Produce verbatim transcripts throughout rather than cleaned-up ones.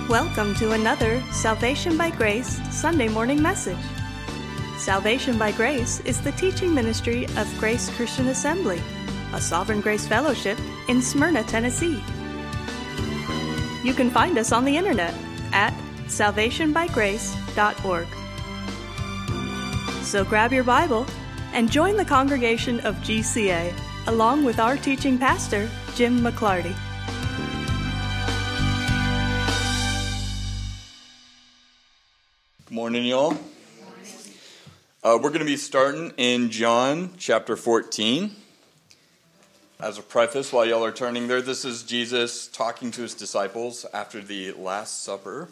Welcome to another Salvation by Grace Sunday morning message. Salvation by Grace is the teaching ministry of Grace Christian Assembly, a Sovereign Grace Fellowship in Smyrna, Tennessee. You can find us on the internet at salvation by grace dot org. So grab your Bible and join the congregation of G C A along with our teaching pastor, Jim McClarty. Good morning, y'all. Uh, we're going to be starting in John chapter fourteen. As a preface, while y'all are turning there, this is Jesus talking to his disciples after the Last Supper.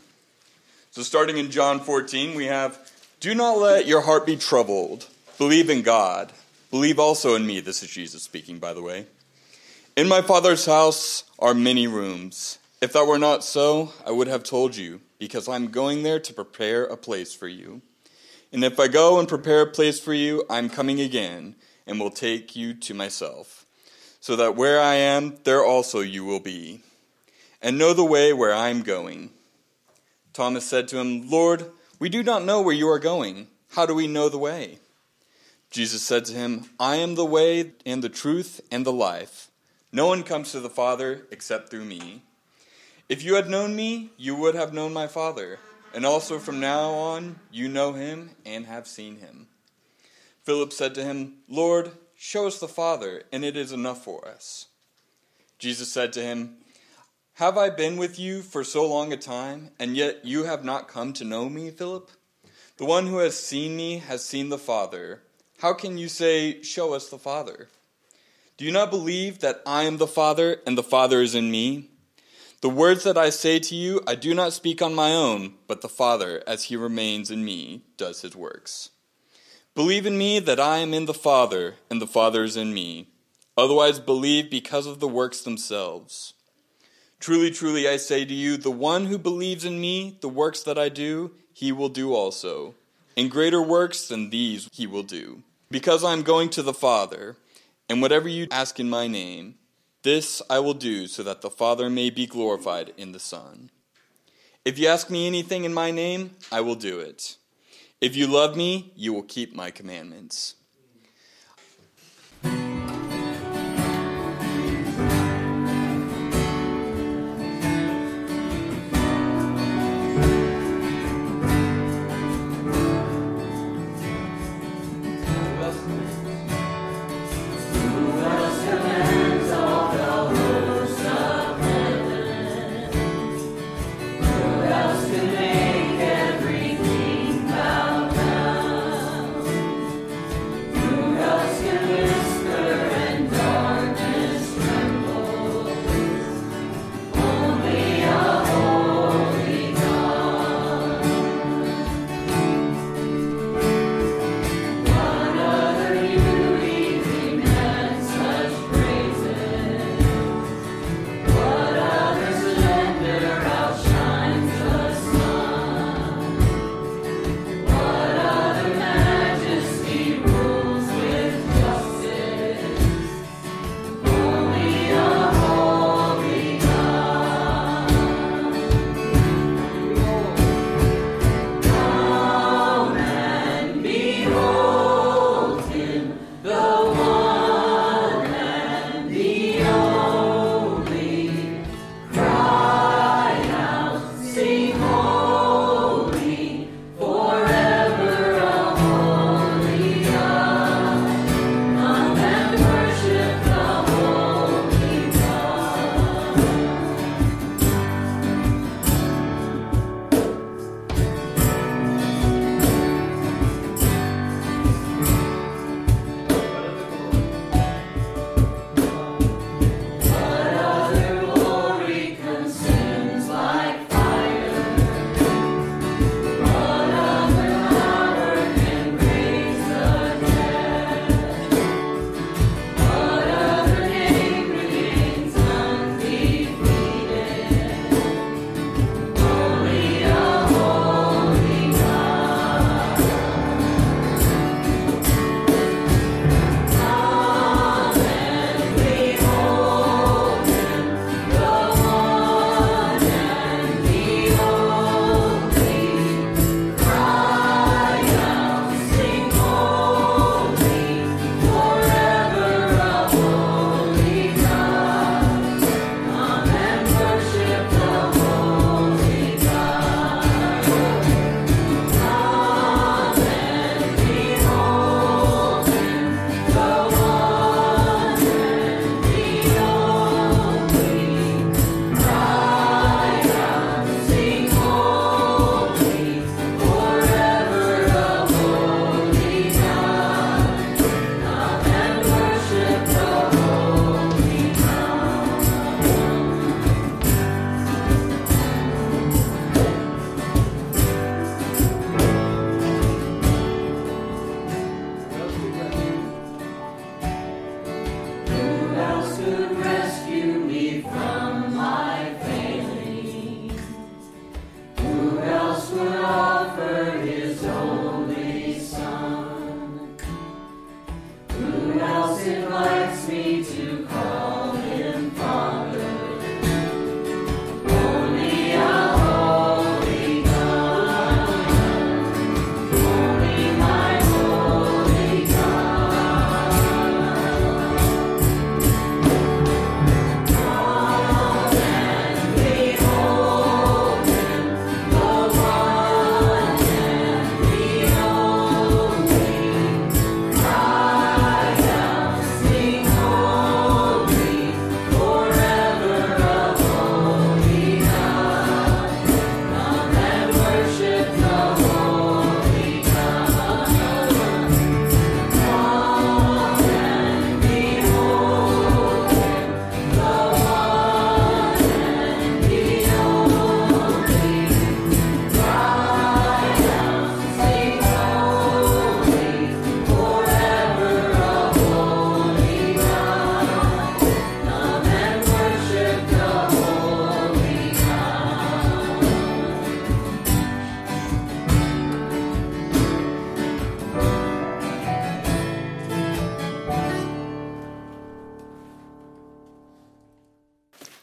So starting in John fourteen, we have, "Do not let your heart be troubled. Believe in God. Believe also in me." This is Jesus speaking, by the way. "In my Father's house are many rooms. If that were not so, I would have told you, because I am going there to prepare a place for you. And if I go and prepare a place for you, I am coming again and will take you to myself, so that where I am, there also you will be, and know the way where I am going." Thomas said to him, "Lord, we do not know where you are going. How do we know the way?" Jesus said to him, "I am the way and the truth and the life. No one comes to the Father except through me. If you had known me, you would have known my Father, and also from now on you know him and have seen him." Philip said to him, "Lord, show us the Father, and it is enough for us." Jesus said to him, "Have I been with you for so long a time, and yet you have not come to know me, Philip? The one who has seen me has seen the Father. How can you say, 'Show us the Father'? Do you not believe that I am the Father, and the Father is in me? The words that I say to you, I do not speak on my own, but the Father, as he remains in me, does his works. Believe in me that I am in the Father, and the Father is in me. Otherwise believe because of the works themselves. Truly, truly, I say to you, the one who believes in me, the works that I do, he will do also. And greater works than these he will do, because I am going to the Father. And whatever you ask in my name, this I will do so that the Father may be glorified in the Son. If you ask me anything in my name, I will do it. If you love me, you will keep my commandments."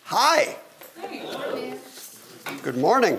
Hi. Good morning.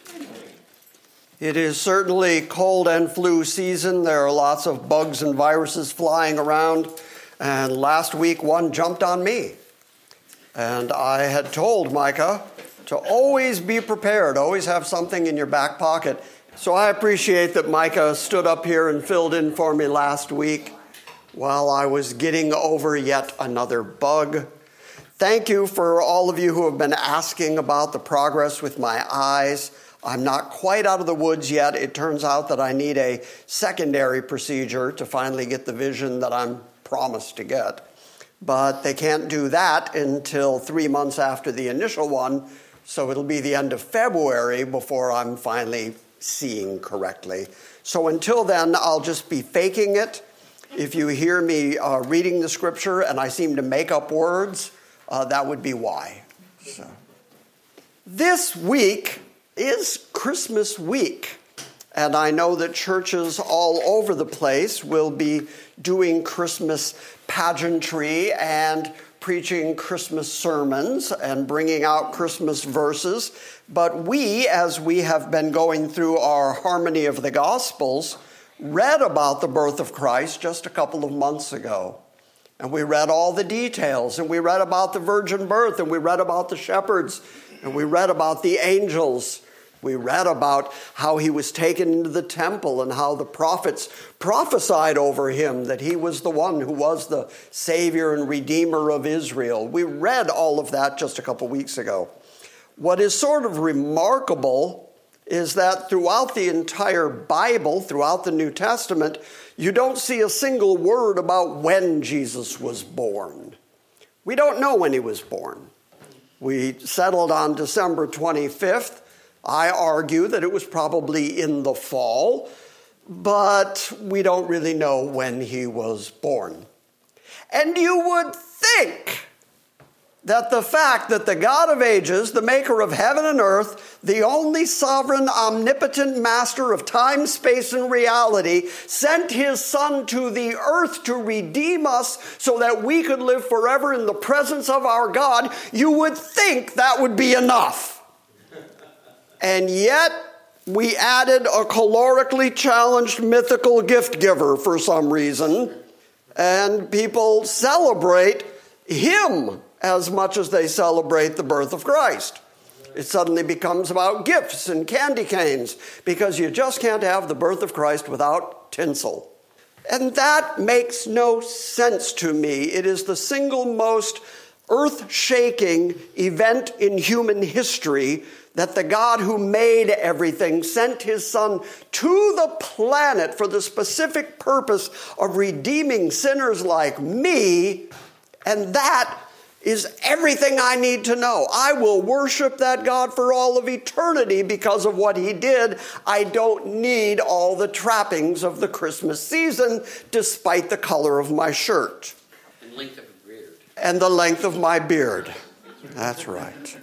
It is certainly cold and flu season. There are lots of bugs and viruses flying around. And last week, one jumped on me. And I had told Micah to always be prepared, always have something in your back pocket. So I appreciate that Micah stood up here and filled in for me last week while I was getting over yet another bug. Thank you for all of you who have been asking about the progress with my eyes. I'm not quite out of the woods yet. It turns out that I need a secondary procedure to finally get the vision that I'm promised to get. But they can't do that until three months after the initial one, so it'll be the end of February before I'm finally seeing correctly. So until then, I'll just be faking it. If you hear me uh, reading the scripture and I seem to make up words, Uh, that would be why. So. This week is Christmas week, and I know that churches all over the place will be doing Christmas pageantry and preaching Christmas sermons and bringing out Christmas verses. But we, as we have been going through our Harmony of the Gospels, read about the birth of Christ just a couple of months ago. And we read all the details, and we read about the virgin birth, and we read about the shepherds, and we read about the angels. We read about how he was taken into the temple and how the prophets prophesied over him that he was the one who was the Savior and Redeemer of Israel. We read all of that just a couple weeks ago. What is sort of remarkable is that throughout the entire Bible, throughout the New Testament, you don't see a single word about when Jesus was born. We don't know when he was born. We settled on December twenty-fifth. I argue that it was probably in the fall, but we don't really know when he was born. And you would think that the fact that the God of ages, the maker of heaven and earth, the only sovereign, omnipotent master of time, space, and reality, sent his son to the earth to redeem us so that we could live forever in the presence of our God, you would think that would be enough. And yet, we added a calorically challenged mythical gift giver for some reason, and people celebrate him as much as they celebrate the birth of Christ. It suddenly becomes about gifts and candy canes because you just can't have the birth of Christ without tinsel. And that makes no sense to me. It is the single most earth-shaking event in human history that the God who made everything sent his son to the planet for the specific purpose of redeeming sinners like me, and that is everything I need to know. I will worship that God for all of eternity because of what he did. I don't need all the trappings of the Christmas season, despite the color of my shirt. And length of a beard. And the length of my beard. That's right.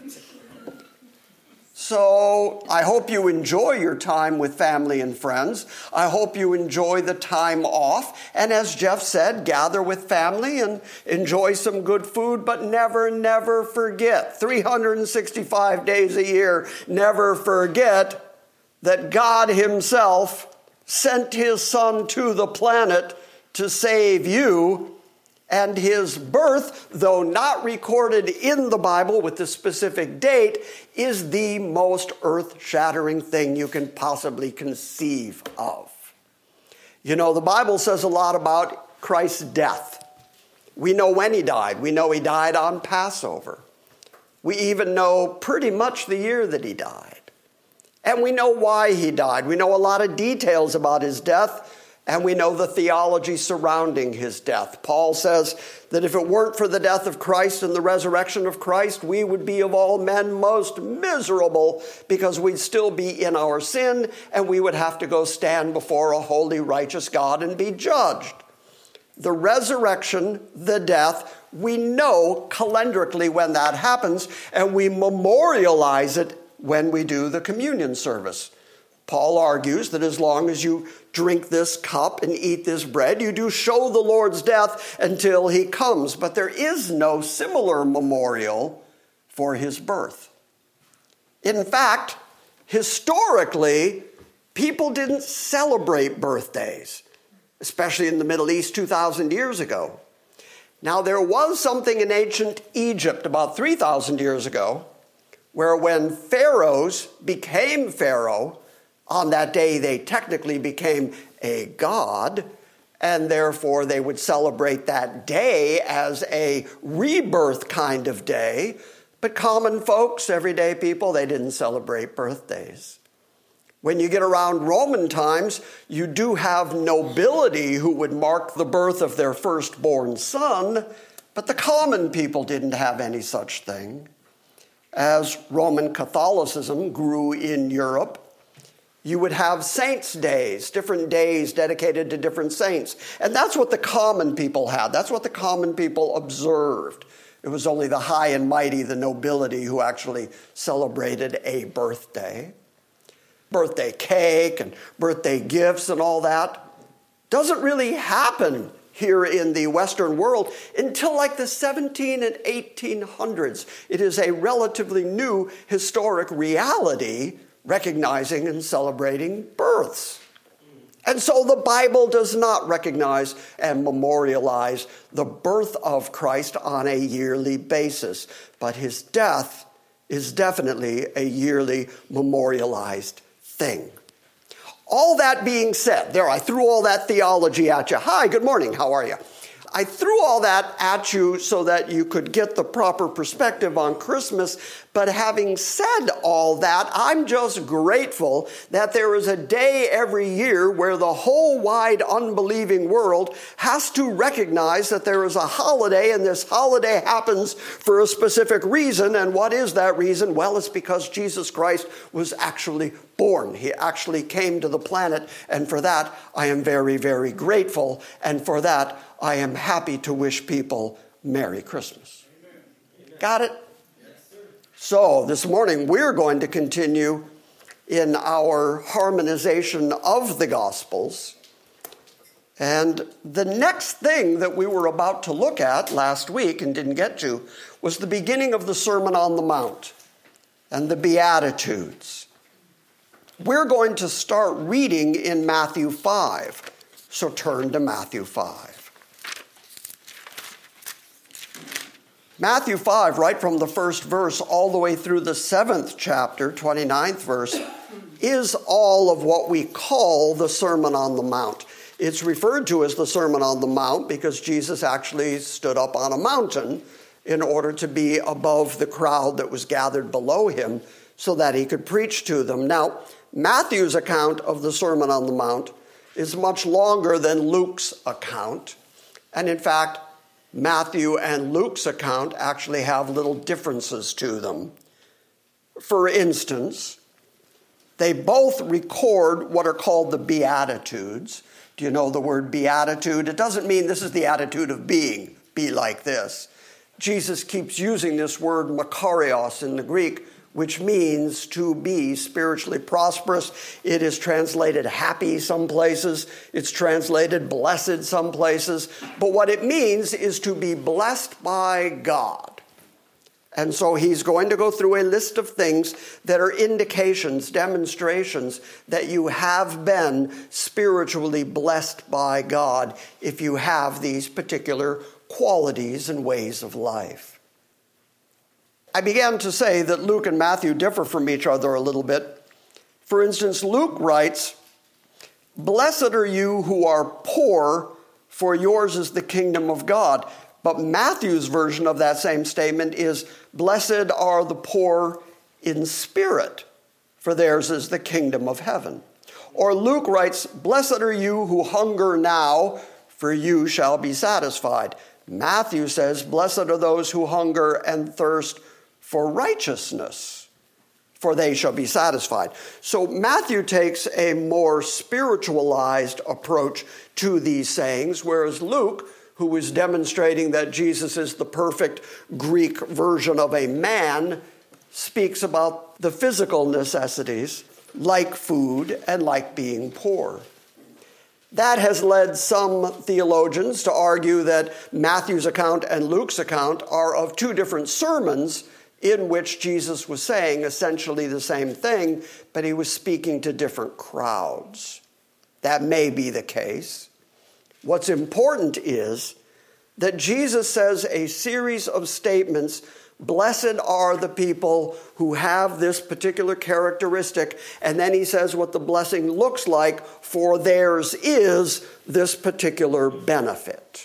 So I hope you enjoy your time with family and friends. I hope you enjoy the time off. And as Jeff said, gather with family and enjoy some good food, but never, never forget, three hundred sixty-five days a year, never forget that God himself sent his son to the planet to save you. And his birth, though not recorded in the Bible with the specific date, is the most earth-shattering thing you can possibly conceive of. You know, the Bible says a lot about Christ's death. We know when he died. We know he died on Passover. We even know pretty much the year that he died. And we know why he died. We know a lot of details about his death. And we know the theology surrounding his death. Paul says that if it weren't for the death of Christ and the resurrection of Christ, we would be of all men most miserable because we'd still be in our sin and we would have to go stand before a holy, righteous God and be judged. The resurrection, the death, we know calendrically when that happens, and we memorialize it when we do the communion service. Paul argues that as long as you drink this cup and eat this bread, you do show the Lord's death until he comes. But there is no similar memorial for his birth. In fact, historically, people didn't celebrate birthdays, especially in the Middle East two thousand years ago. Now, there was something in ancient Egypt about three thousand years ago where when pharaohs became pharaoh, on that day they technically became a god, and therefore they would celebrate that day as a rebirth kind of day. But common folks, everyday people, they didn't celebrate birthdays. When you get around Roman times, you do have nobility who would mark the birth of their firstborn son, but the common people didn't have any such thing. As Roman Catholicism grew in Europe, you would have saints' days, different days dedicated to different saints. And that's what the common people had. That's what the common people observed. It was only the high and mighty, the nobility, who actually celebrated a birthday. Birthday cake and birthday gifts and all that doesn't really happen here in the Western world until like the seventeen and eighteen hundreds. It is a relatively new historic reality, recognizing and celebrating births. And so the Bible does not recognize and memorialize the birth of Christ on a yearly basis, but his death is definitely a yearly memorialized thing. All that being said, there I threw all that theology at you. Hi, good morning, how are you? I threw all that at you so that you could get the proper perspective on Christmas. But having said all that, I'm just grateful that there is a day every year where the whole wide unbelieving world has to recognize that there is a holiday, and this holiday happens for a specific reason. And what is that reason? Well, it's because Jesus Christ was actually born. He actually came to the planet. And for that, I am very, very grateful. And for that, I am happy to wish people Merry Christmas. Amen. Got it? Yes, sir. So this morning we're going to continue in our harmonization of the Gospels. And the next thing that we were about to look at last week and didn't get to was the beginning of the Sermon on the Mount and the Beatitudes. We're going to start reading in Matthew five. So turn to Matthew five. Matthew five, right from the first verse all the way through the seventh chapter, twenty-ninth verse, is all of what we call the Sermon on the Mount. It's referred to as the Sermon on the Mount because Jesus actually stood up on a mountain in order to be above the crowd that was gathered below him so that he could preach to them. Now, Matthew's account of the Sermon on the Mount is much longer than Luke's account. And in fact, Matthew and Luke's account actually have little differences to them. For instance, they both record what are called the Beatitudes. Do you know the word beatitude? It doesn't mean this is the attitude of being, be like this. Jesus keeps using this word makarios in the Greek, which means to be spiritually prosperous. It is translated happy some places. It's translated blessed some places. But what it means is to be blessed by God. And so he's going to go through a list of things that are indications, demonstrations that you have been spiritually blessed by God if you have these particular qualities and ways of life. I began to say that Luke and Matthew differ from each other a little bit. For instance, Luke writes, "Blessed are you who are poor, for yours is the kingdom of God." But Matthew's version of that same statement is, "Blessed are the poor in spirit, for theirs is the kingdom of heaven." Or Luke writes, "Blessed are you who hunger now, for you shall be satisfied." Matthew says, "Blessed are those who hunger and thirst for righteousness, for they shall be satisfied." So Matthew takes a more spiritualized approach to these sayings, whereas Luke, who is demonstrating that Jesus is the perfect Greek version of a man, speaks about the physical necessities, like food and like being poor. That has led some theologians to argue that Matthew's account and Luke's account are of two different sermons in which Jesus was saying essentially the same thing, but he was speaking to different crowds. That may be the case. What's important is that Jesus says a series of statements. Blessed are the people who have this particular characteristic. And then he says what the blessing looks like, for theirs is this particular benefit.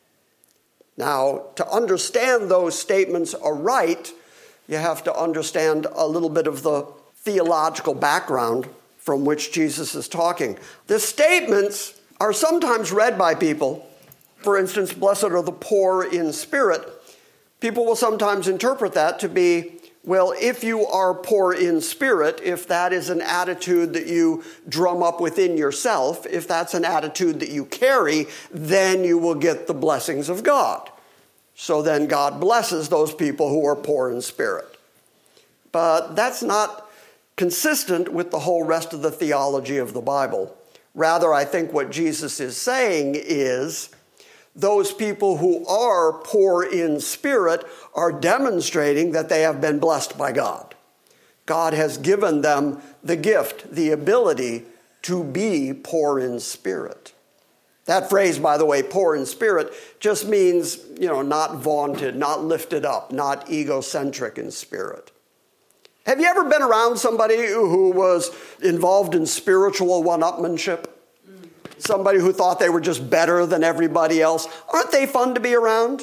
Now, to understand those statements aright, you have to understand a little bit of the theological background from which Jesus is talking. The statements are sometimes read by people. For instance, blessed are the poor in spirit. People will sometimes interpret that to be, well, if you are poor in spirit, if that is an attitude that you drum up within yourself, if that's an attitude that you carry, then you will get the blessings of God. So then God blesses those people who are poor in spirit. But that's not consistent with the whole rest of the theology of the Bible. Rather, I think what Jesus is saying is, those people who are poor in spirit are demonstrating that they have been blessed by God. God has given them the gift, the ability to be poor in spirit. That phrase, by the way, poor in spirit, just means, you know, not vaunted, not lifted up, not egocentric in spirit. Have you ever been around somebody who was involved in spiritual one-upmanship? Somebody who thought they were just better than everybody else? Aren't they fun to be around?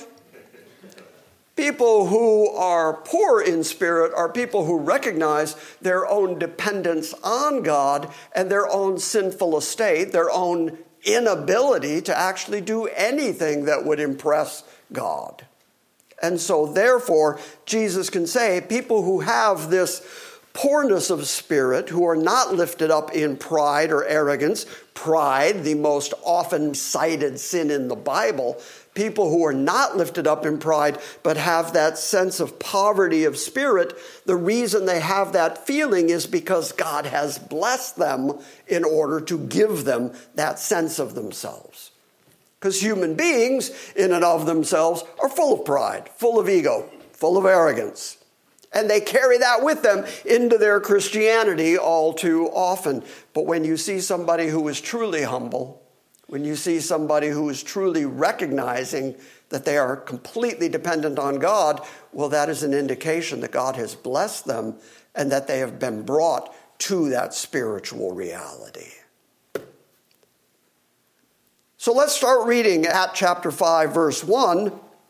People who are poor in spirit are people who recognize their own dependence on God and their own sinful estate, their own inability to actually do anything that would impress God. And so therefore, Jesus can say people who have this poorness of spirit, who are not lifted up in pride or arrogance, pride, the most often cited sin in the Bible, people who are not lifted up in pride but have that sense of poverty of spirit, the reason they have that feeling is because God has blessed them in order to give them that sense of themselves. Because human beings, in and of themselves, are full of pride, full of ego, full of arrogance. And they carry that with them into their Christianity all too often. But when you see somebody who is truly humble, when you see somebody who is truly recognizing that they are completely dependent on God, well, that is an indication that God has blessed them and that they have been brought to that spiritual reality. So let's start reading at chapter five, verse one.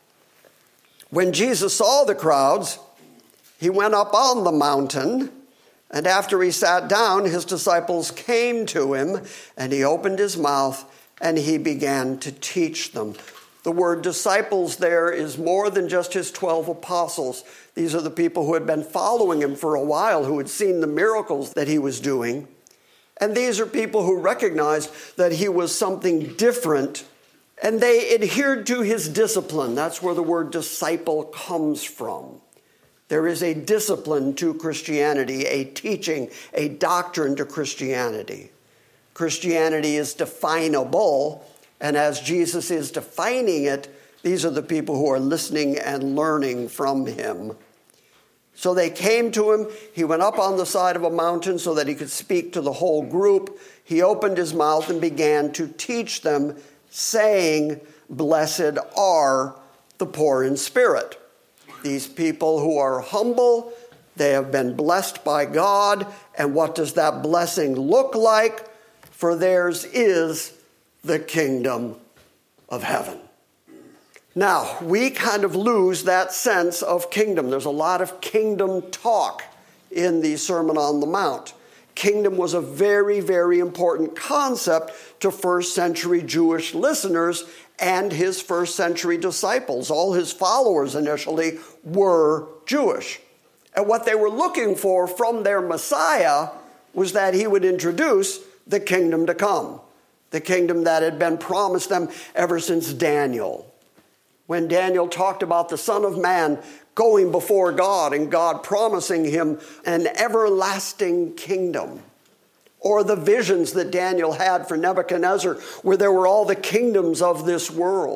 When Jesus saw the crowds, he went up on the mountain, and after he sat down, his disciples came to him, and he opened his mouth, and he began to teach them. The word disciples there is more than just his twelve apostles. These are the people who had been following him for a while, who had seen the miracles that he was doing. And these are people who recognized that he was something different, and they adhered to his discipline. That's where the word disciple comes from. There is a discipline to Christianity, a teaching, a doctrine to Christianity. Christianity is definable, and as Jesus is defining it, these are the people who are listening and learning from him. So they came to him. He went up on the side of a mountain so that he could speak to the whole group. He opened his mouth and began to teach them, saying, "Blessed are the poor in spirit." These people who are humble, they have been blessed by God. And what does that blessing look like? For theirs is the kingdom of heaven. Now, we kind of lose that sense of kingdom. There's a lot of kingdom talk in the Sermon on the Mount. Kingdom was a very, very important concept to first century Jewish listeners and his first century disciples. All his followers initially were Jewish. And what they were looking for from their Messiah was that he would introduce the kingdom to come, the kingdom that had been promised them ever since Daniel. When Daniel talked about the Son of Man going before God and God promising him an everlasting kingdom. Or the visions that Daniel had for Nebuchadnezzar, where there were all the kingdoms of this world.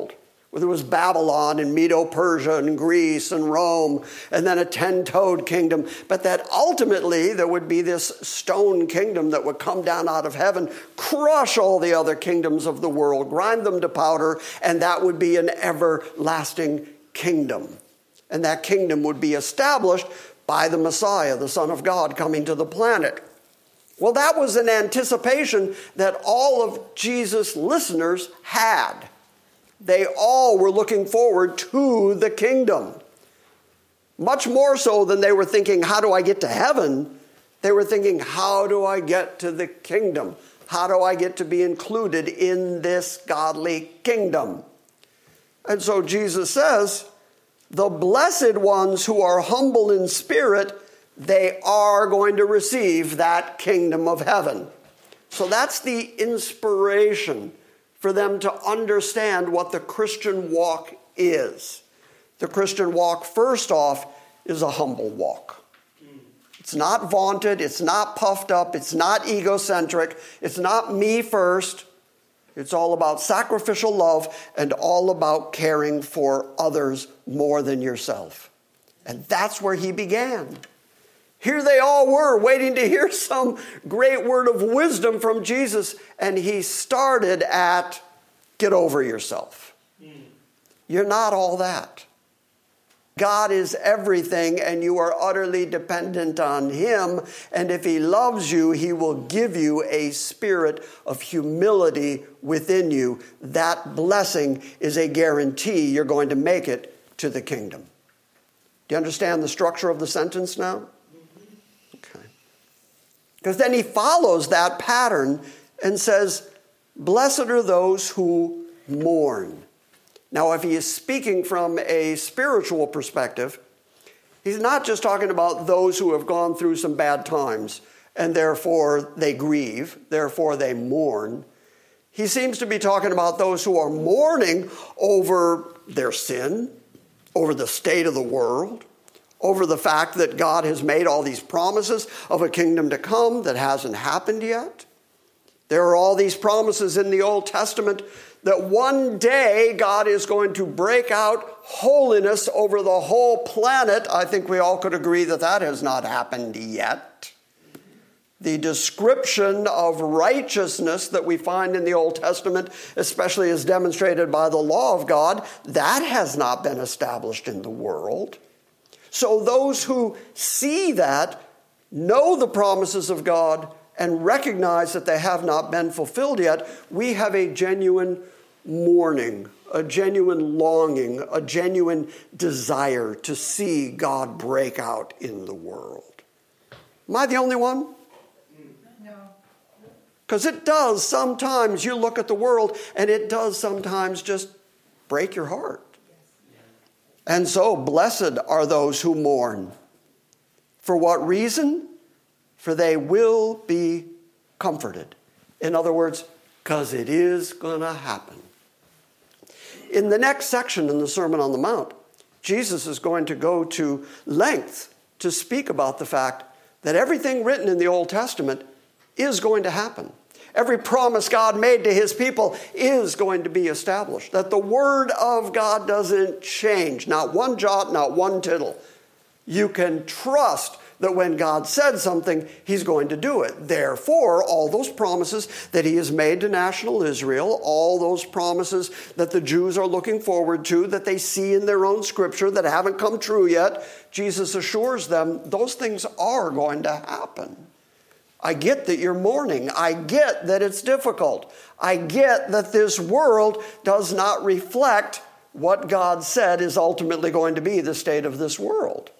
There was Babylon and Medo-Persia and Greece and Rome, and then a ten-toed kingdom. But that ultimately there would be this stone kingdom that would come down out of heaven, crush all the other kingdoms of the world, grind them to powder, and that would be an everlasting kingdom. And that kingdom would be established by the Messiah, the Son of God, coming to the planet. Well, that was an anticipation that all of Jesus' listeners had. They all were looking forward to the kingdom. Much more so than they were thinking, how do I get to heaven? They were thinking, how do I get to the kingdom? How do I get to be included in this godly kingdom? And so Jesus says, the blessed ones who are humble in spirit, they are going to receive that kingdom of heaven. So that's the inspiration for them to understand what the Christian walk is. The Christian walk, first off, is a humble walk. It's not vaunted, it's not puffed up, it's not egocentric, it's not me first. It's all about sacrificial love and all about caring for others more than yourself. And that's where he began. Here they all were waiting to hear some great word of wisdom from Jesus, and he started at, get over yourself. Mm. You're not all that. God is everything, and you are utterly dependent on him, and if he loves you, he will give you a spirit of humility within you. That blessing is a guarantee you're going to make it to the kingdom. Do you understand the structure of the sentence now? Because then he follows that pattern and says, blessed are those who mourn. Now, if he is speaking from a spiritual perspective, he's not just talking about those who have gone through some bad times and therefore they grieve, therefore they mourn. He seems to be talking about those who are mourning over their sin, over the state of the world, over the fact that God has made all these promises of a kingdom to come that hasn't happened yet. There are all these promises in the Old Testament that one day God is going to break out holiness over the whole planet. I think we all could agree that that has not happened yet. The description of righteousness that we find in the Old Testament, especially as demonstrated by the law of God, that has not been established in the world. So those who see that, know the promises of God, and recognize that they have not been fulfilled yet, we have a genuine mourning, a genuine longing, a genuine desire to see God break out in the world. Am I the only one? No. Because it does sometimes, you look at the world, and it does sometimes just break your heart. And so, blessed are those who mourn. For what reason? For they will be comforted. In other words, because it is going to happen. In the next section in the Sermon on the Mount, Jesus is going to go to length to speak about the fact that everything written in the Old Testament is going to happen. Every promise God made to his people is going to be established. That the word of God doesn't change. Not one jot, not one tittle. You can trust that when God said something, he's going to do it. Therefore, all those promises that he has made to national Israel, all those promises that the Jews are looking forward to, that they see in their own scripture that haven't come true yet, Jesus assures them those things are going to happen. I get that you're mourning. I get that it's difficult. I get that this world does not reflect what God said is ultimately going to be the state of this world.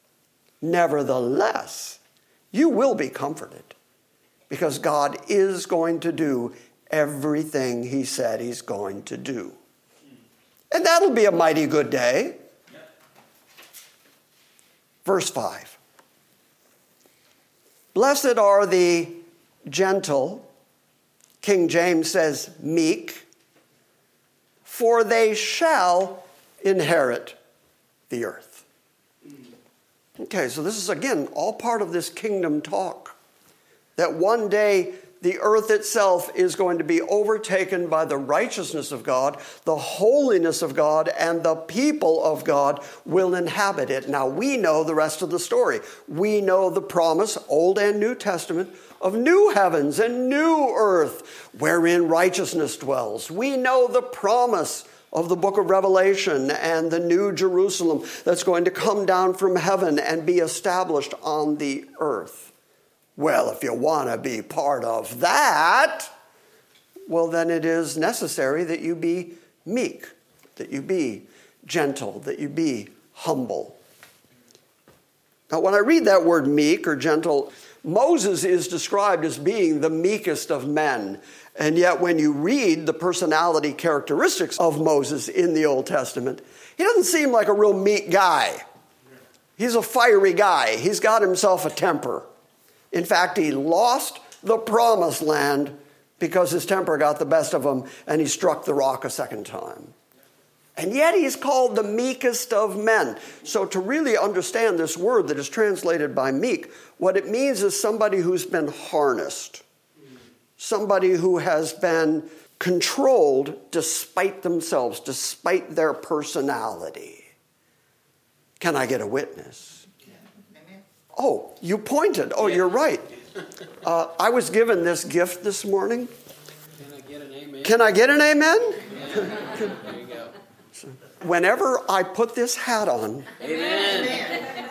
Nevertheless, you will be comforted because God is going to do everything he said he's going to do. And that'll be a mighty good day. Verse five. Blessed are the gentle, King James says meek, for they shall inherit the earth. Okay, so this is again all part of this kingdom talk. That one day the earth itself is going to be overtaken by the righteousness of God, the holiness of God, and the people of God will inhabit it. Now, we know the rest of the story. We know the promise, Old and New Testament, of new heavens and new earth, wherein righteousness dwells. We know the promise of the book of Revelation and the new Jerusalem that's going to come down from heaven and be established on the earth. Well, if you want to be part of that, well, then it is necessary that you be meek, that you be gentle, that you be humble. Now, when I read that word meek or gentle, Moses is described as being the meekest of men. And yet when you read the personality characteristics of Moses in the Old Testament, he doesn't seem like a real meek guy. He's a fiery guy. He's got himself a temper. In fact, he lost the promised land because his temper got the best of him and he struck the rock a second time. And yet he's called the meekest of men. So to really understand this word that is translated by meek, what it means is somebody who's been harnessed. Somebody who has been controlled despite themselves, despite their personality. Can I get a witness? Oh, you pointed. Oh, you're right. Uh, I was given this gift this morning. Can I get an amen? Can I get an amen? Amen. There you go. So, whenever I put this hat on. Amen.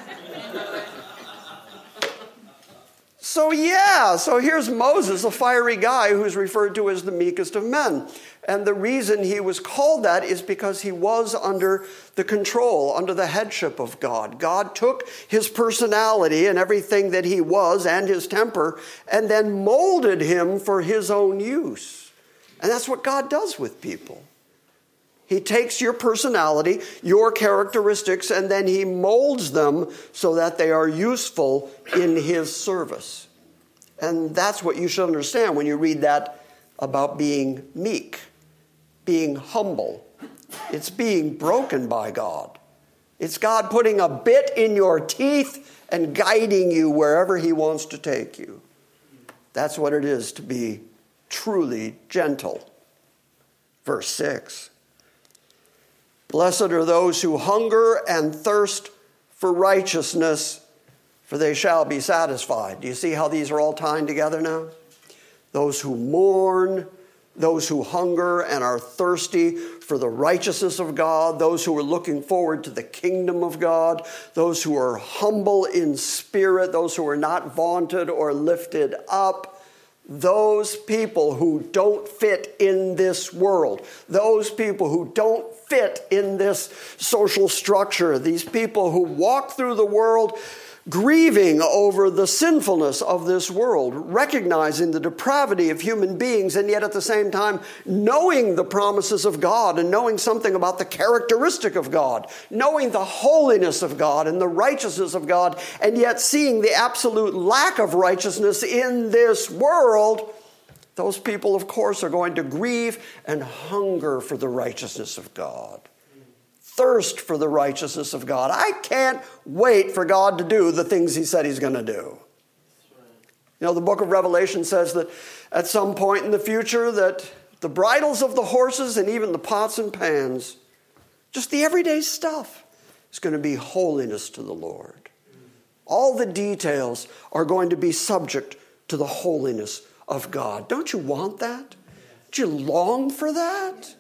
So yeah, so here's Moses, a fiery guy who's referred to as the meekest of men. And the reason he was called that is because he was under the control, under the headship of God. God took his personality and everything that he was and his temper and then molded him for his own use. And that's what God does with people. He takes your personality, your characteristics, and then he molds them so that they are useful in his service. And that's what you should understand when you read that about being meek, being humble. It's being broken by God. It's God putting a bit in your teeth and guiding you wherever he wants to take you. That's what it is to be truly gentle. Verse six. Blessed are those who hunger and thirst for righteousness, for they shall be satisfied. Do you see how these are all tying together now? Those who mourn, those who hunger and are thirsty for the righteousness of God, those who are looking forward to the kingdom of God, those who are humble in spirit, those who are not vaunted or lifted up. Those people who don't fit in this world, those people who don't fit in this social structure, these people who walk through the world grieving over the sinfulness of this world, recognizing the depravity of human beings, and yet at the same time knowing the promises of God and knowing something about the characteristic of God, knowing the holiness of God and the righteousness of God, and yet seeing the absolute lack of righteousness in this world. Those people, of course, are going to grieve and hunger for the righteousness of God. Thirst for the righteousness of God. I can't wait for God to do the things he said he's going to do. You know, the book of Revelation says that at some point in the future that the bridles of the horses and even the pots and pans, just the everyday stuff, is going to be holiness to the Lord. All the details are going to be subject to the holiness of God. Don't you want that? Don't you long for that?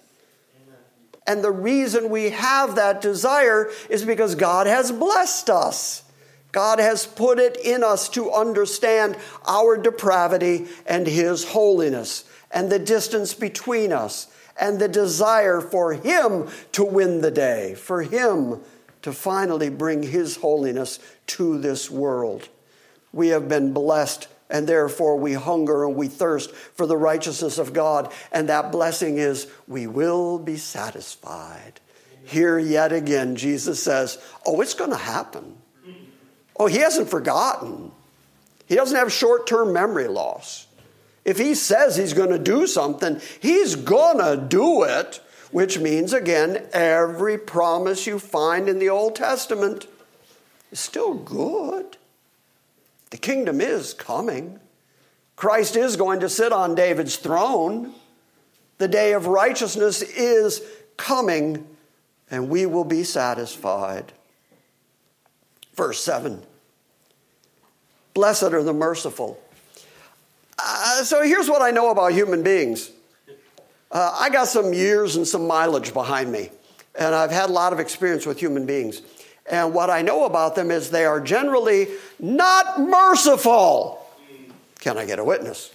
And the reason we have that desire is because God has blessed us. God has put it in us to understand our depravity and his holiness and the distance between us and the desire for him to win the day, for him to finally bring his holiness to this world. We have been blessed, and therefore we hunger and we thirst for the righteousness of God. And that blessing is we will be satisfied. Here yet again, Jesus says, oh, it's going to happen. Oh, he hasn't forgotten. He doesn't have short-term memory loss. If he says he's going to do something, he's going to do it, which means, again, every promise you find in the Old Testament is still good. The kingdom is coming. Christ is going to sit on David's throne. The day of righteousness is coming, and we will be satisfied. Verse seven. Blessed are the merciful. Uh, so here's what I know about human beings. Uh, I got some years and some mileage behind me, and I've had a lot of experience with human beings. And what I know about them is they are generally not merciful. Can I get a witness?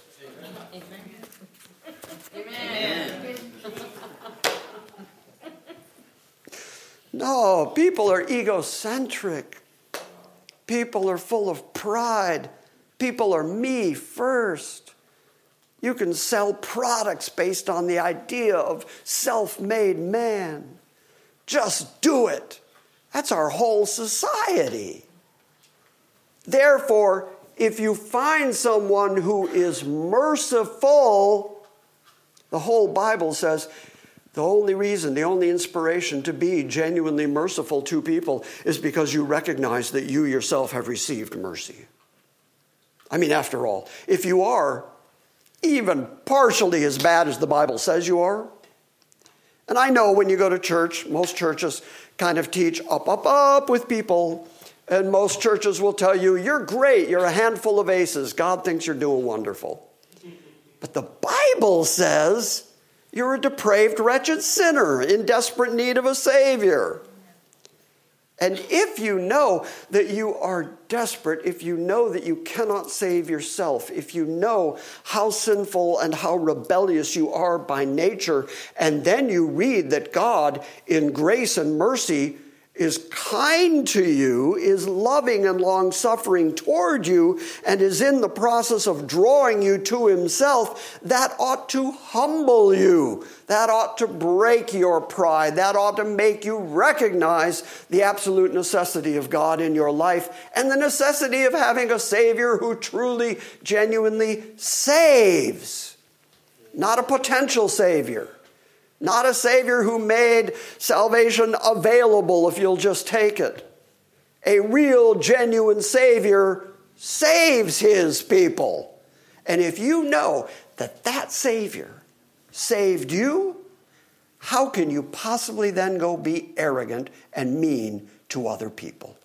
Amen. No, people are egocentric. People are full of pride. People are me first. You can sell products based on the idea of self-made man. Just do it. That's our whole society. Therefore, if you find someone who is merciful, the whole Bible says the only reason, the only inspiration to be genuinely merciful to people is because you recognize that you yourself have received mercy. I mean, after all, if you are even partially as bad as the Bible says you are, and I know when you go to church, most churches kind of teach up, up, up with people, and most churches will tell you, you're great, you're a handful of aces, God thinks you're doing wonderful. But the Bible says you're a depraved, wretched sinner in desperate need of a Savior. And if you know that you are desperate, if you know that you cannot save yourself, if you know how sinful and how rebellious you are by nature, and then you read that God in grace and mercy is kind to you, is loving and long-suffering toward you, and is in the process of drawing you to himself, that ought to humble you. That ought to break your pride. That ought to make you recognize the absolute necessity of God in your life and the necessity of having a Savior who truly, genuinely saves. Not a potential Savior. Not a Savior who made salvation available if you'll just take it. A real, genuine Savior saves his people. And if you know that that Savior saved you, how can you possibly then go be arrogant and mean to other people?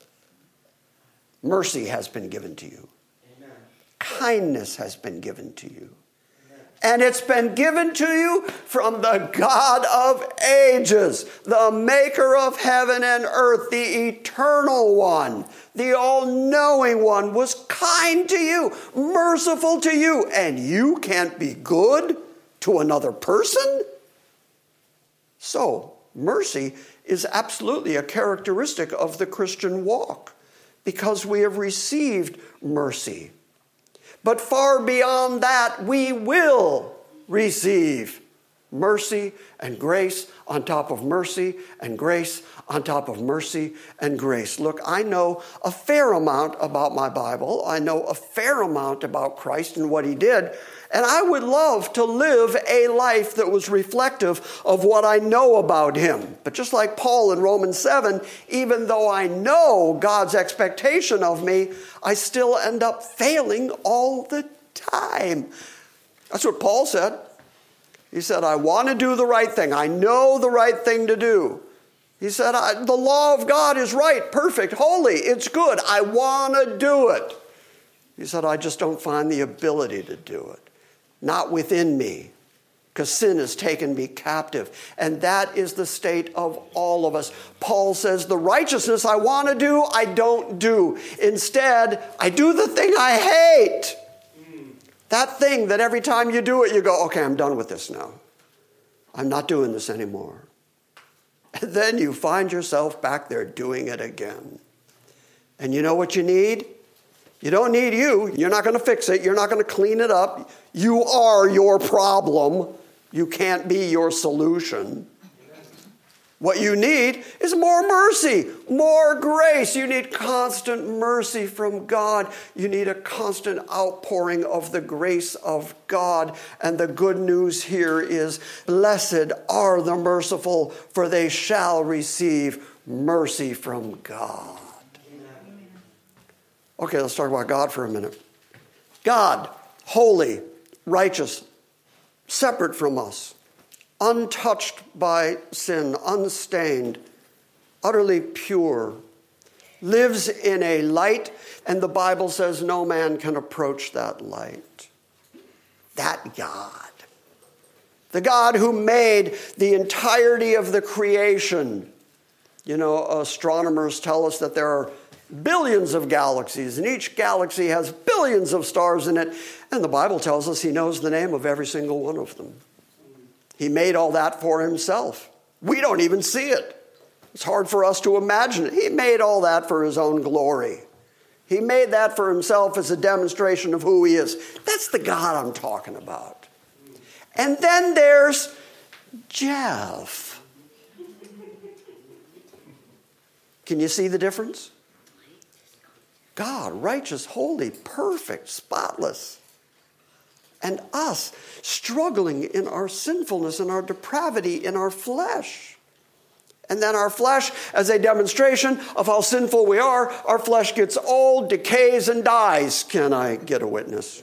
Mercy has been given to you. Amen. Kindness has been given to you. And it's been given to you from the God of ages, the maker of heaven and earth, the eternal one, the all-knowing one, was kind to you, merciful to you, and you can't be good to another person? So, mercy is absolutely a characteristic of the Christian walk because we have received mercy. But far beyond that, we will receive mercy and grace on top of mercy and grace on top of mercy and grace. Look, I know a fair amount about my Bible. I know a fair amount about Christ and what he did. And I would love to live a life that was reflective of what I know about him. But just like Paul in Romans seven, even though I know God's expectation of me, I still end up failing all the time. That's what Paul said. He said, I want to do the right thing. I know the right thing to do. He said, I, the law of God is right, perfect, holy. It's good. I want to do it. He said, I just don't find the ability to do it. Not within me, because sin has taken me captive. And that is the state of all of us. Paul says, the righteousness I want to do, I don't do. Instead, I do the thing I hate. That thing that every time you do it, you go, okay, I'm done with this now. I'm not doing this anymore. And then you find yourself back there doing it again. And you know what you need? You don't need you. You're not going to fix it. You're not going to clean it up. You are your problem. You can't be your solution. What you need is more mercy, more grace. You need constant mercy from God. You need a constant outpouring of the grace of God. And the good news here is, blessed are the merciful, for they shall receive mercy from God. Okay, let's talk about God for a minute. God, holy, righteous, separate from us, untouched by sin, unstained, utterly pure, lives in a light, and the Bible says no man can approach that light. That God, the God who made the entirety of the creation. You know, astronomers tell us that there are billions of galaxies, and each galaxy has billions of stars in it, and the Bible tells us he knows the name of every single one of them. He made all that for himself. We don't even see it. It's hard for us to imagine it. He made all that for his own glory. He made that for himself as a demonstration of who he is. That's the God I'm talking about. And then there's Jeff. Can you see the difference? God, righteous, holy, perfect, spotless. And us struggling in our sinfulness and our depravity in our flesh. And then our flesh, as a demonstration of how sinful we are, our flesh gets old, decays, and dies. Can I get a witness?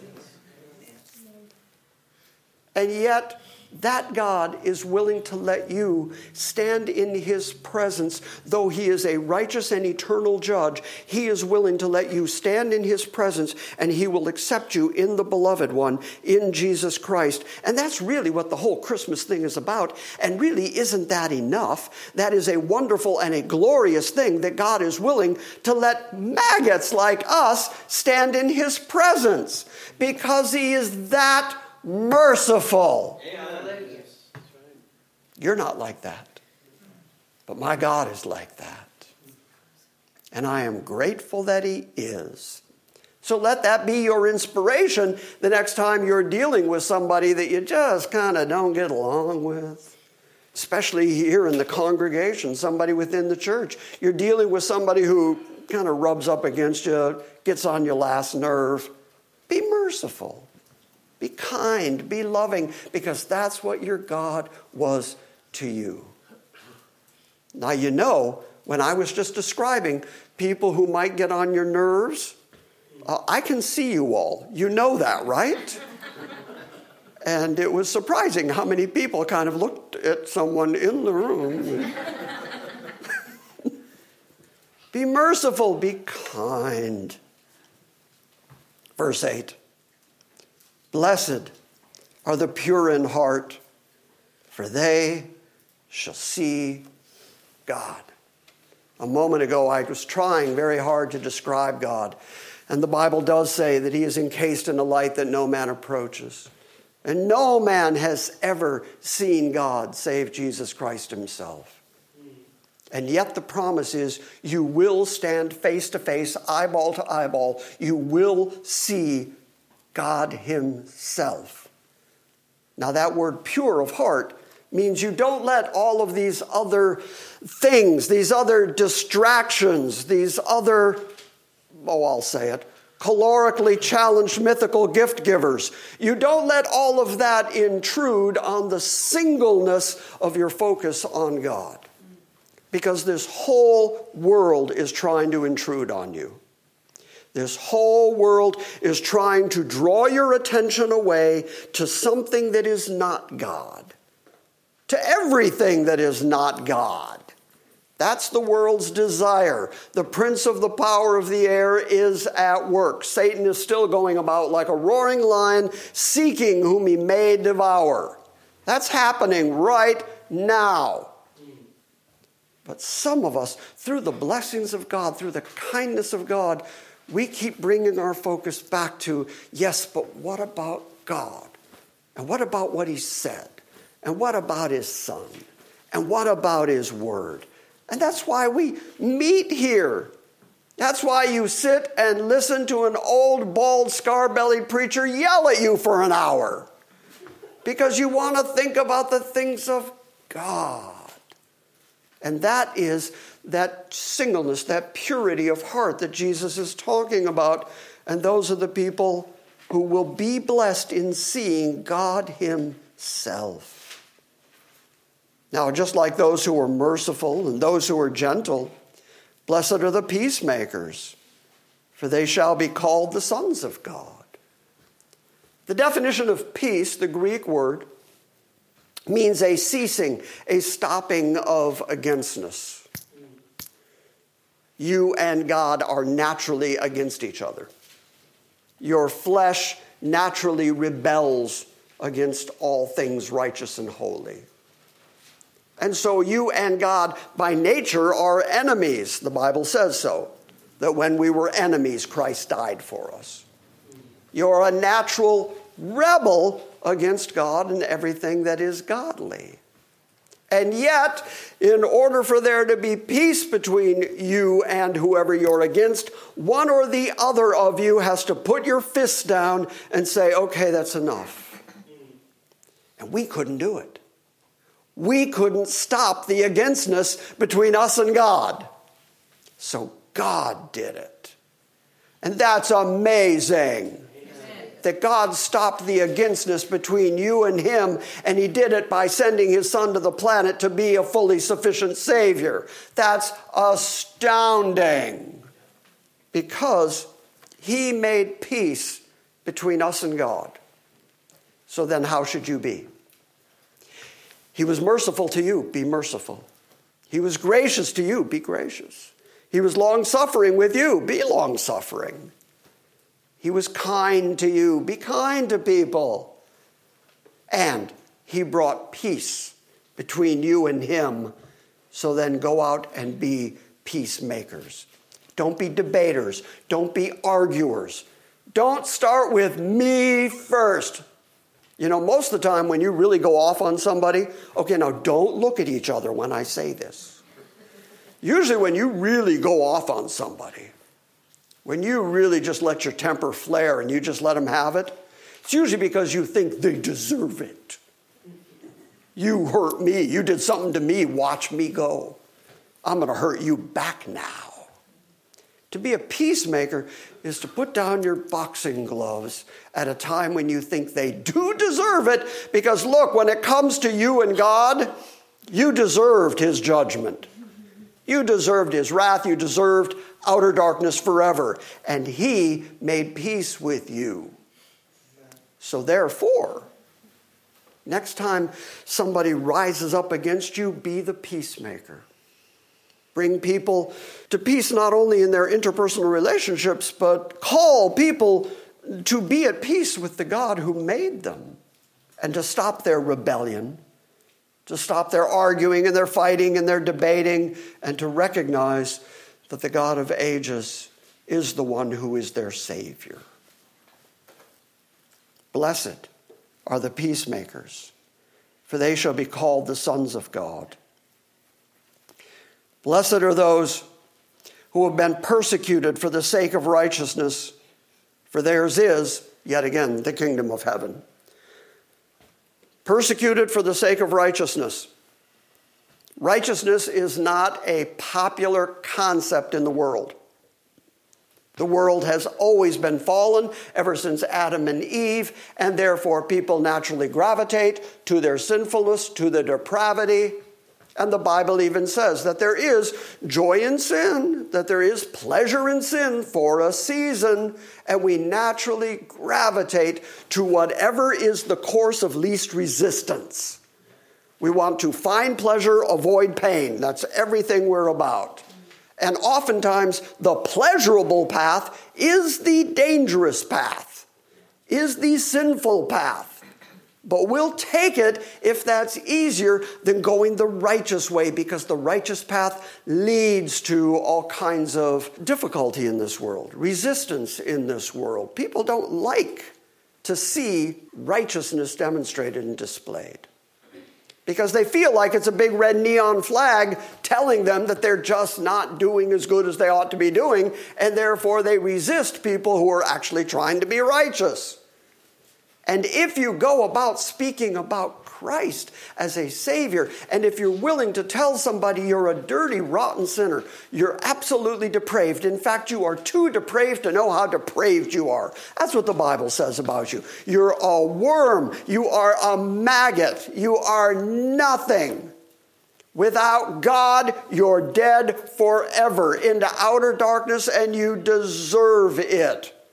And yet, that God is willing to let you stand in his presence. Though he is a righteous and eternal judge, he is willing to let you stand in his presence, and he will accept you in the beloved one, in Jesus Christ. And that's really what the whole Christmas thing is about. And really, isn't that enough? That is a wonderful and a glorious thing, that God is willing to let maggots like us stand in his presence, because he is that merciful. You're not like that. But my God is like that. And I am grateful that he is. So let that be your inspiration the next time you're dealing with somebody that you just kind of don't get along with. Especially here in the congregation, somebody within the church. You're dealing with somebody who kind of rubs up against you, gets on your last nerve. Be merciful. Be kind, be loving, because that's what your God was to you. Now, you know, when I was just describing people who might get on your nerves, uh, I can see you all. You know that, right? And it was surprising how many people kind of looked at someone in the room. Be merciful, be kind. Verse eight. Blessed are the pure in heart, for they shall see God. A moment ago, I was trying very hard to describe God. And the Bible does say that he is encased in a light that no man approaches. And no man has ever seen God save Jesus Christ himself. And yet the promise is you will stand face to face, eyeball to eyeball. You will see God himself. Now that word pure of heart means you don't let all of these other things, these other distractions, these other, oh, I'll say it, calorically challenged mythical gift givers. You don't let all of that intrude on the singleness of your focus on God. Because this whole world is trying to intrude on you. This whole world is trying to draw your attention away to something that is not God. To everything that is not God. That's the world's desire. The prince of the power of the air is at work. Satan is still going about like a roaring lion, seeking whom he may devour. That's happening right now. But some of us, through the blessings of God, through the kindness of God, we keep bringing our focus back to, yes, but what about God? And what about what he said? And what about his son? And what about his word? And that's why we meet here. That's why you sit and listen to an old, bald, scar-bellied preacher yell at you for an hour. Because you want to think about the things of God. And that is that singleness, that purity of heart that Jesus is talking about. And those are the people who will be blessed in seeing God himself. Now, just like those who are merciful and those who are gentle, blessed are the peacemakers, for they shall be called the sons of God. The definition of peace, the Greek word, means a ceasing, a stopping of againstness. You and God are naturally against each other. Your flesh naturally rebels against all things righteous and holy. And so you and God, by nature, are enemies. The Bible says so, that when we were enemies, Christ died for us. You're a natural rebel against God and everything that is godly. And yet, in order for there to be peace between you and whoever you're against, one or the other of you has to put your fists down and say, okay, that's enough. And we couldn't do it. We couldn't stop the againstness between us and God. So God did it. And that's amazing. That God stopped the againstness between you and him, and he did it by sending his son to the planet to be a fully sufficient Savior. That's astounding, because he made peace between us and God. So then how should you be? He was merciful to you, be merciful. He was gracious to you, be gracious. He was long-suffering with you, be long-suffering. He was kind to you. Be kind to people. And he brought peace between you and him. So then go out and be peacemakers. Don't be debaters. Don't be arguers. Don't start with me first. You know, most of the time when you really go off on somebody, okay, now don't look at each other when I say this. Usually when you really go off on somebody, when you really just let your temper flare and you just let them have it, it's usually because you think they deserve it. You hurt me. You did something to me. Watch me go. I'm going to hurt you back now. To be a peacemaker is to put down your boxing gloves at a time when you think they do deserve it, because look, when it comes to you and God, you deserved his judgment. You deserved his wrath. You deserved outer darkness forever. And he made peace with you. So therefore, next time somebody rises up against you, be the peacemaker. Bring people to peace not only in their interpersonal relationships, but call people to be at peace with the God who made them, and to stop their rebellion, to stop their arguing and their fighting and their debating, and to recognize that the God of ages is the one who is their Savior. Blessed are the peacemakers, for they shall be called the sons of God. Blessed are those who have been persecuted for the sake of righteousness, for theirs is, yet again, the kingdom of heaven. Persecuted for the sake of righteousness. Righteousness is not a popular concept in the world. The world has always been fallen ever since Adam and Eve, and therefore people naturally gravitate to their sinfulness, to their depravity. And the Bible even says that there is joy in sin, that there is pleasure in sin for a season, and we naturally gravitate to whatever is the course of least resistance. We want to find pleasure, avoid pain. That's everything we're about. And oftentimes, the pleasurable path is the dangerous path, is the sinful path. But we'll take it if that's easier than going the righteous way, because the righteous path leads to all kinds of difficulty in this world, resistance in this world. People don't like to see righteousness demonstrated and displayed, because they feel like it's a big red neon flag telling them that they're just not doing as good as they ought to be doing, and therefore they resist people who are actually trying to be righteous. And if you go about speaking about Christ as a Savior, and if you're willing to tell somebody you're a dirty, rotten sinner, you're absolutely depraved. In fact, you are too depraved to know how depraved you are. That's what the Bible says about you. You're a worm. You are a maggot. You are nothing. Without God, you're dead forever into outer darkness, and you deserve it.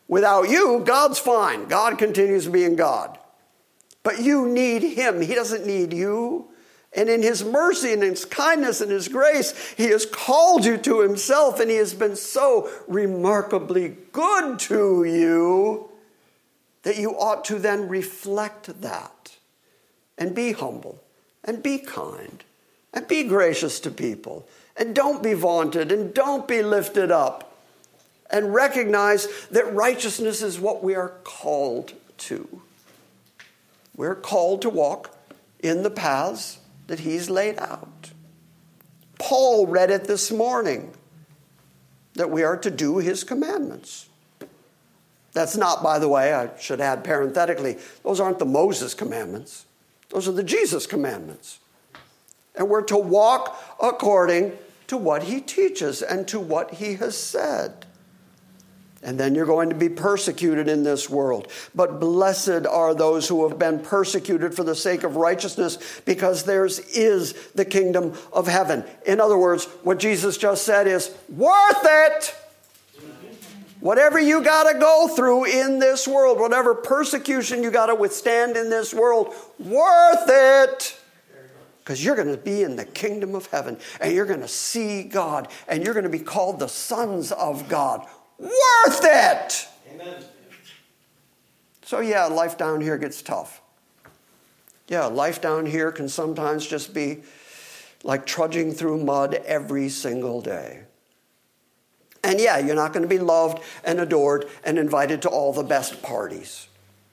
Without you, God's fine. God continues being God. But you need him. He doesn't need you. And in his mercy and his kindness and his grace, he has called you to himself, and he has been so remarkably good to you that you ought to then reflect that and be humble and be kind and be gracious to people and don't be vaunted and don't be lifted up and recognize that righteousness is what we are called to. We're called to walk in the paths that he's laid out. Paul read it this morning, that we are to do his commandments. That's not, by the way, I should add parenthetically, those aren't the Moses commandments. Those are the Jesus commandments. And we're to walk according to what he teaches and to what he has said. And then you're going to be persecuted in this world. But blessed are those who have been persecuted for the sake of righteousness, because theirs is the kingdom of heaven. In other words, what Jesus just said is worth it. Whatever you got to go through in this world, whatever persecution you got to withstand in this world, worth it. Because you're going to be in the kingdom of heaven, and you're going to see God, and you're going to be called the sons of God. Worth it! Amen. So yeah, life down here gets tough. Yeah, life down here can sometimes just be like trudging through mud every single day. And yeah, you're not going to be loved and adored and invited to all the best parties.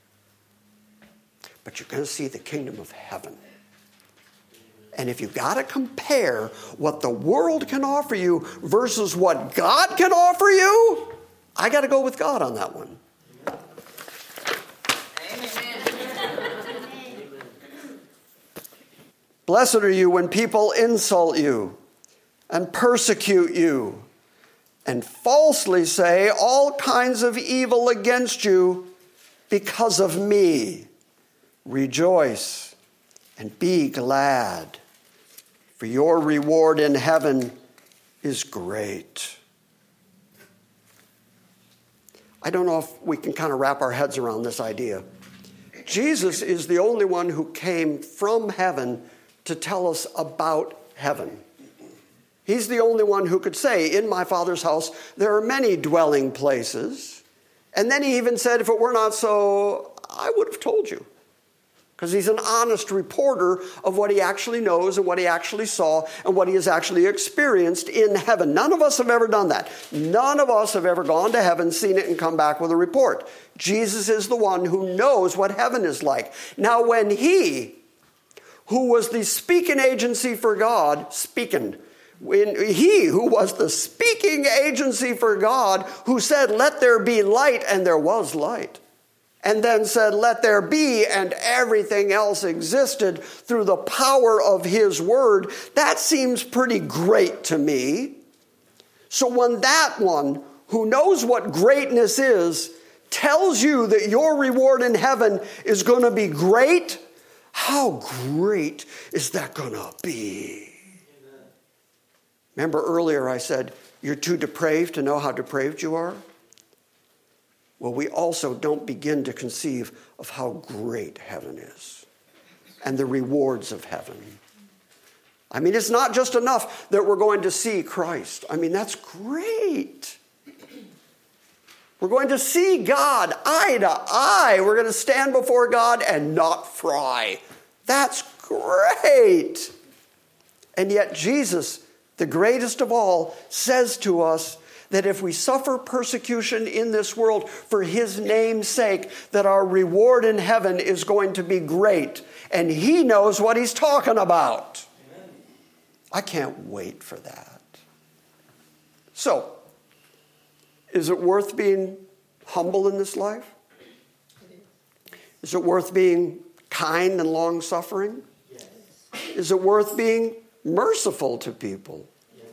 But you're going to see the kingdom of heaven. And if you've got to compare what the world can offer you versus what God can offer you, I got to go with God on that one. Amen. Blessed are you when people insult you and persecute you and falsely say all kinds of evil against you because of me. Rejoice and be glad, for your reward in heaven is great. I don't know if we can kind of wrap our heads around this idea. Jesus is the only one who came from heaven to tell us about heaven. He's the only one who could say, in my Father's house, there are many dwelling places. And then he even said, if it were not so, I would have told you. Because he's an honest reporter of what he actually knows and what he actually saw and what he has actually experienced in heaven. None of us have ever done that. None of us have ever gone to heaven, seen it, and come back with a report. Jesus is the one who knows what heaven is like. Now, when he, who was the speaking agency for God, speaking, when he who was the speaking agency for God, who said, let there be light, and there was light, and then said, let there be, and everything else existed through the power of his word, that seems pretty great to me. So when that one who knows what greatness is tells you that your reward in heaven is going to be great, how great is that going to be? Amen. Remember earlier I said, you're too depraved to know how depraved you are? Well, we also don't begin to conceive of how great heaven is and the rewards of heaven. I mean, it's not just enough that we're going to see Christ. I mean, that's great. We're going to see God eye to eye. We're going to stand before God and not fry. That's great. And yet Jesus, the greatest of all, says to us that if we suffer persecution in this world for his name's sake, that our reward in heaven is going to be great. And he knows what he's talking about. Amen. I can't wait for that. So, is it worth being humble in this life? Is it worth being kind and long-suffering? Yes. Is it worth being merciful to people?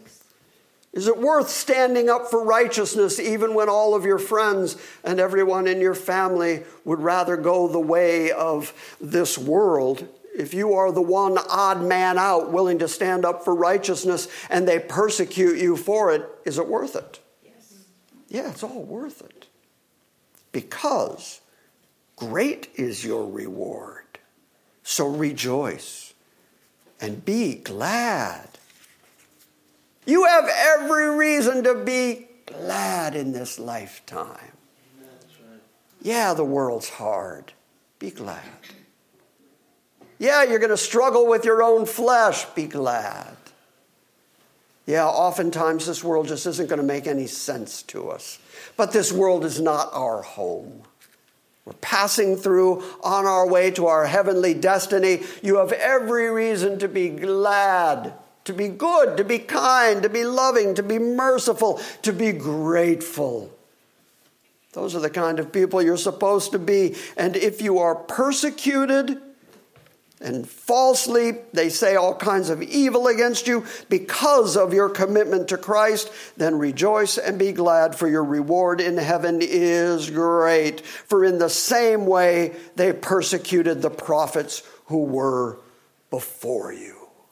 Is it worth standing up for righteousness even when all of your friends and everyone in your family would rather go the way of this world? If you are the one odd man out willing to stand up for righteousness and they persecute you for it, is it worth it? Yes. Yeah, it's all worth it. because great is your reward. So rejoice and be glad. You have every reason to be glad in this lifetime. Yeah, the world's hard. Be glad. Yeah, you're going to struggle with your own flesh. Be glad. Yeah, oftentimes this world just isn't going to make any sense to us. But this world is not our home. We're passing through on our way to our heavenly destiny. You have every reason to be glad, to be good, to be kind, to be loving, to be merciful, to be grateful. Those are the kind of people you're supposed to be. And if you are persecuted and falsely, they say all kinds of evil against you because of your commitment to Christ, then rejoice and be glad, for your reward in heaven is great. For in the same way they persecuted the prophets who were before you.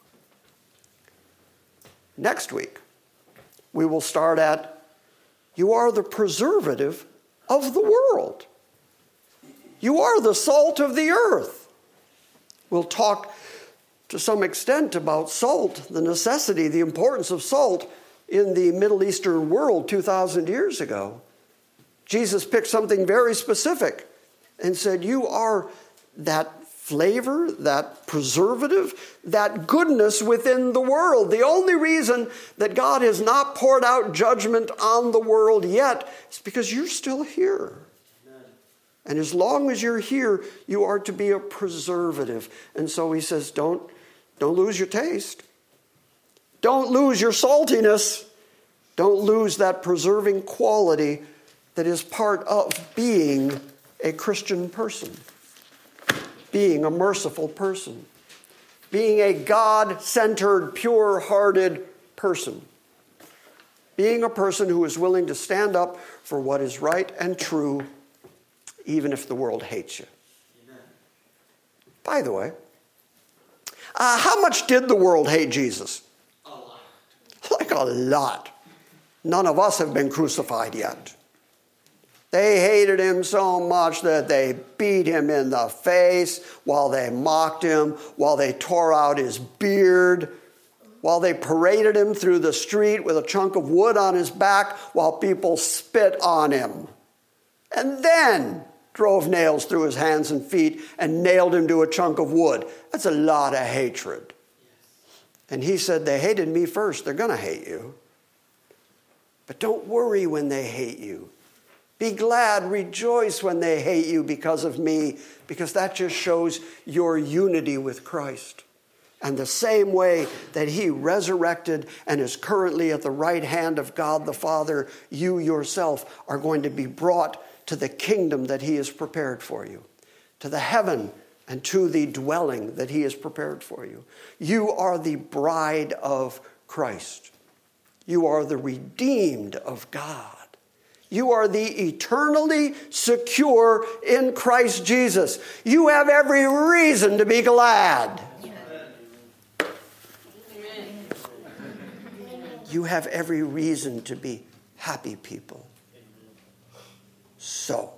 Next week, we will start at, you are the preservative of the world. You are the salt of the earth. We'll talk to some extent about salt, the necessity, the importance of salt in the Middle Eastern world two thousand years ago. Jesus picked something very specific and said, you are that flavor, that preservative, that goodness within the world. The only reason that God has not poured out judgment on the world yet is because you're still here. And as long as you're here, you are to be a preservative. And so he says, don't, don't lose your taste. Don't lose your saltiness. Don't lose that preserving quality that is part of being a Christian person, being a merciful person, being a God-centered, pure-hearted person, being a person who is willing to stand up for what is right and true, even if the world hates you. Amen. By the way, uh, how much did the world hate Jesus? A lot. Like a lot. None of us have been crucified yet. They hated him so much that they beat him in the face, while they mocked him, while they tore out his beard, while they paraded him through the street with a chunk of wood on his back, while people spit on him. And then drove nails through his hands and feet and nailed him to a chunk of wood. That's a lot of hatred. And he said, they hated me first. They're going to hate you. But don't worry when they hate you. Be glad, rejoice when they hate you because of me, because that just shows your unity with Christ. And the same way that he resurrected and is currently at the right hand of God the Father, you yourself are going to be brought to the kingdom that he has prepared for you, to the heaven and to the dwelling that he has prepared for you. You are the bride of Christ. You are the redeemed of God. You are the eternally secure in Christ Jesus. You have every reason to be glad. Amen. You have every reason to be happy people. So,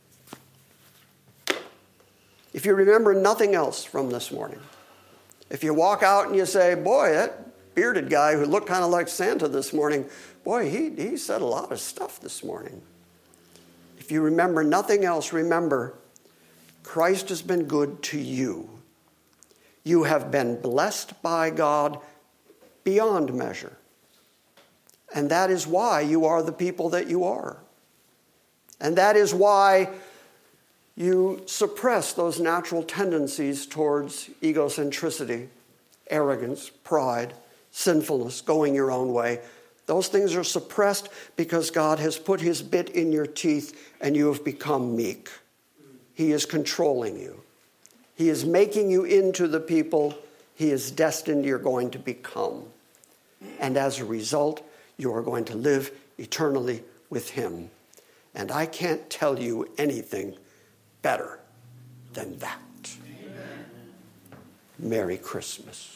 if you remember nothing else from this morning, if you walk out and you say, boy, that bearded guy who looked kind of like Santa this morning, boy, he, he said a lot of stuff this morning. If you remember nothing else, remember, Christ has been good to you. You have been blessed by God beyond measure. And that is why you are the people that you are. And that is why you suppress those natural tendencies towards egocentricity, arrogance, pride, sinfulness, going your own way. Those things are suppressed because God has put his bit in your teeth and you have become meek. He is controlling you. He is making you into the people he is destined you're going to become. And as a result, you are going to live eternally with him. And I can't tell you anything better than that. Amen. Merry Christmas.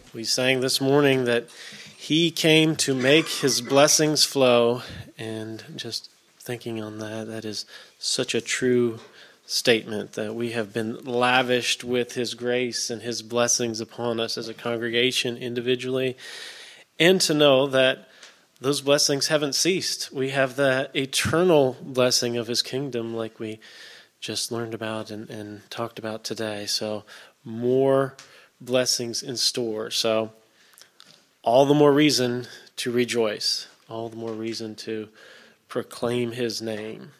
We sang this morning that he came to make his blessings flow, and just thinking on that, that is such a true statement, that we have been lavished with his grace and his blessings upon us as a congregation individually, and to know that those blessings haven't ceased. We have the eternal blessing of his kingdom, like we just learned about and, and talked about today. So more blessings in store. So all the more reason to rejoice, all the more reason to proclaim his name.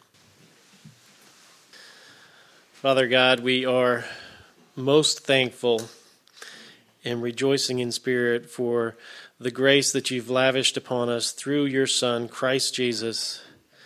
Father God, we are most thankful and rejoicing in spirit for the grace that you've lavished upon us through your Son, Christ Jesus,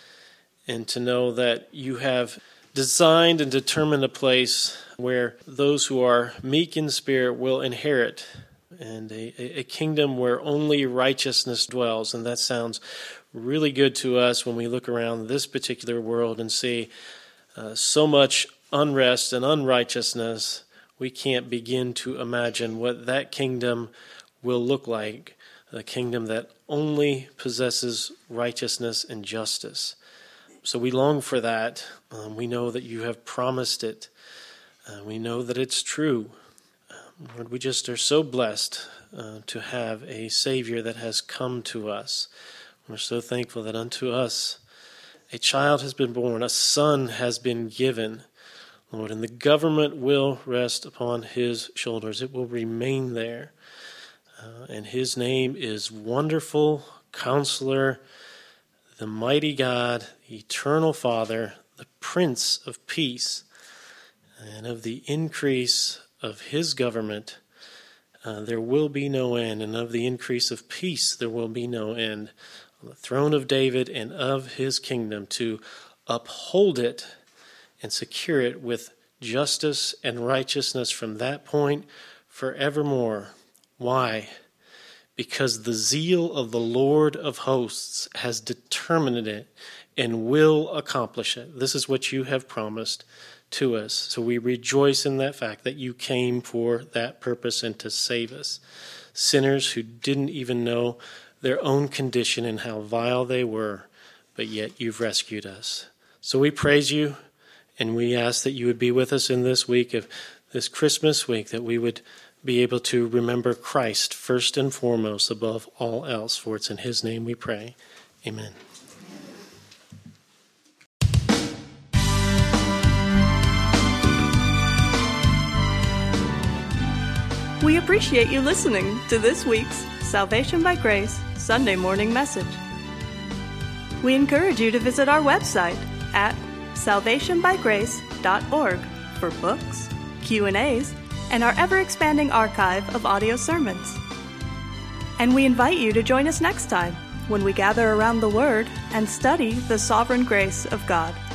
and to know that you have designed and determined a place where those who are meek in spirit will inherit, and a, a kingdom where only righteousness dwells. And that sounds really good to us when we look around this particular world and see uh, so much unrest and unrighteousness. We can't begin to imagine what that kingdom will look like, a kingdom that only possesses righteousness and justice. So we long for that. Um, we know that you have promised it. Uh, we know that it's true. Um, Lord, we just are so blessed uh, to have a Savior that has come to us. We're so thankful that unto us a child has been born, a son has been given, Lord, and the government will rest upon his shoulders. It will remain there. Uh, and his name is Wonderful Counselor, the Mighty God, the Eternal Father, the Prince of Peace. And of the increase of his government, uh, there will be no end. And of the increase of peace, there will be no end. On the throne of David and of his kingdom, to uphold it and secure it with justice and righteousness from that point forevermore. Why? Because the zeal of the Lord of hosts has determined it and will accomplish it. This is what you have promised to us. So we rejoice in that fact that you came for that purpose and to save us. Sinners who didn't even know their own condition and how vile they were, but yet you've rescued us. So we praise you, and we ask that you would be with us in this week of this Christmas week, that we would be able to remember Christ first and foremost above all else, for it's in his name we pray. Amen. We appreciate you listening to this week's Salvation by Grace Sunday morning message. We encourage you to visit our website at salvation by grace dot org for books, Q and A's, and our ever-expanding archive of audio sermons. And we invite you to join us next time when we gather around the Word and study the sovereign grace of God.